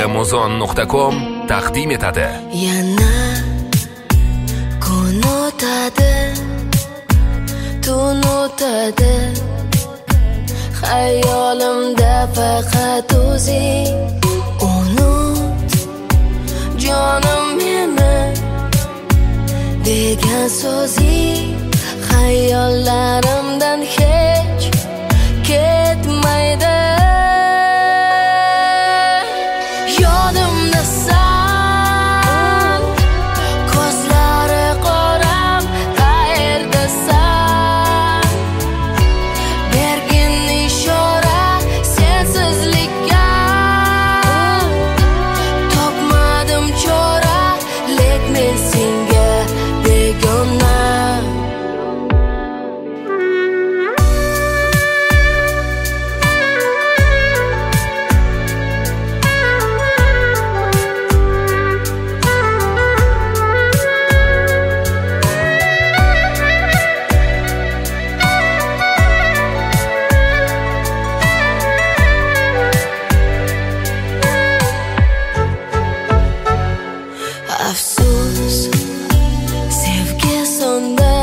Kmuzon.com taqdim etadi. Yana kun o'tadi, tun o'tadi, xayolimda faqat o'zing. Unut jonim meni degan so'zing xayollarimdan hech ketmaydi. Yodimdasan, ko'zlari qorab, qayerdasan? Bergin ishora sensizlikka, topmadim chora, lek men senga begona. Afsus, sevgi sonda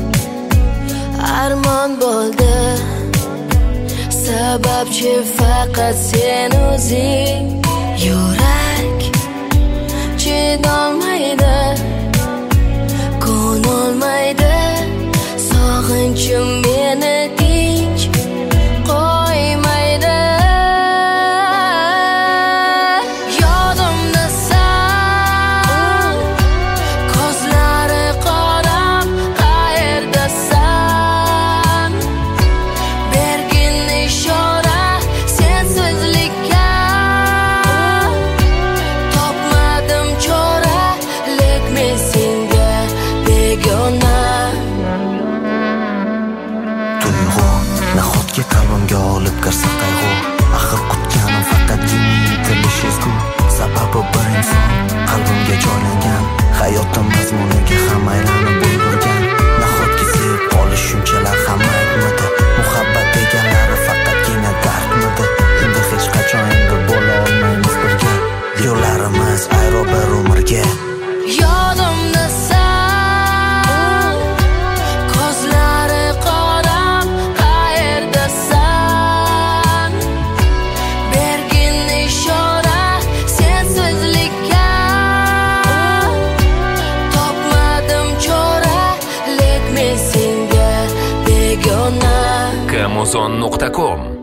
armon bo'ldi, sababchi faqat sen o'zing. Yurak chidolmaydi, ko'nolmaydi, sog'inchim meni tinch qo'ymaydi. Nahotki qalbimga olib kirsa qayg'u, axir kutganim faqatgina intilish ezgu. Sababi bir inson qalbimga joylangan, hayotim mazmuniga ham aylanib ulgurgan. Nahotki sevib olish shunchalar ham aybmidi? Muhabbat deganlari faqatgina dardmidi? Endi hech qachon endi bo'la olmaymiz birga, yo'llarimiz ayro bir umrga. Yodimdasan, ko'zlari qorab, qayerdasan? Bergin ishora sensizlikka, topmadim chora, lek men senga begona. Kmuzon.com